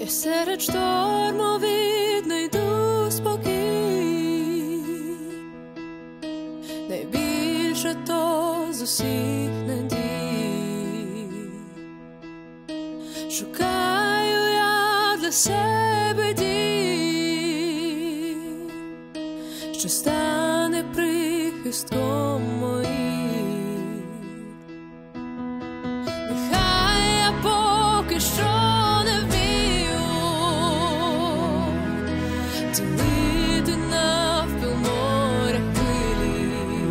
Я серед шторму віднайду спокій, найбільше то з усіх надій. Шукаю я для себе дім, що стане прихистком моїм. Нехай я поки що не вмію ділити навпіл моря хвилі,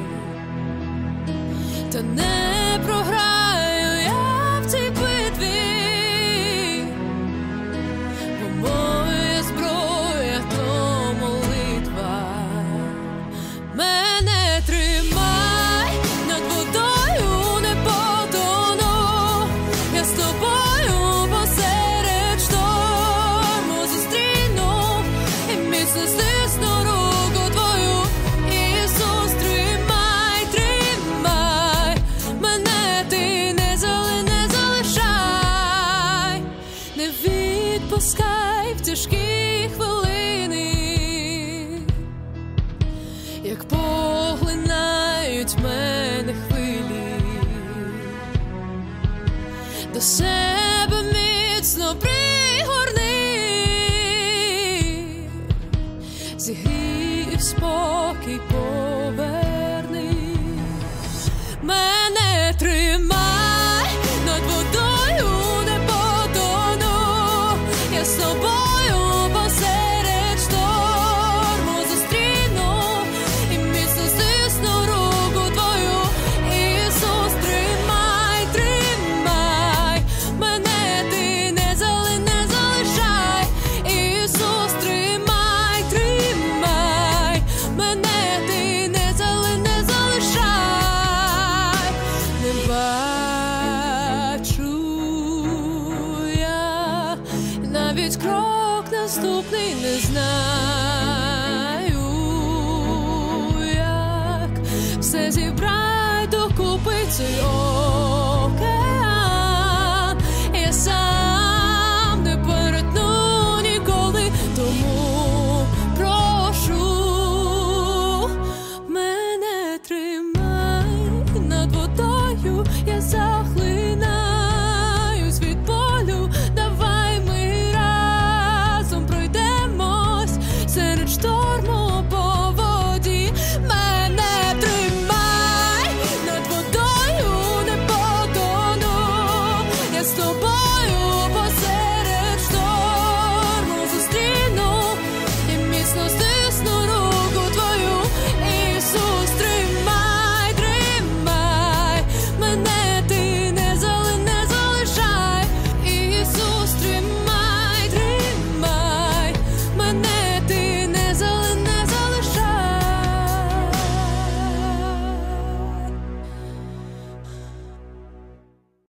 та не програю я в цій битві, бо моя зброя то молитва. Мене тримай, над водою не потону, я з тобою посеред шторму зустріну і міцно стисну руку твою. Ісус, тримай, тримай, мене ти не залишай, не відпускай в тяжкі хвилини, як поглинають мене хвилі. До себе міцно пригорни, зігрій і в спокій поверни. Мене тримай, над водою не потону, я з тобою посеред шторму зустріну і міцно стисну руку твою. Ісус, тримай, тримай, мене ти не залишай. Ісус, тримай, тримай, мене ти не залишай. Не бачу я навіть крок наступний, не знаю, як все зібрать докупи цей океан. Я сам не перетну ніколи, тому прошу, мене тримай, над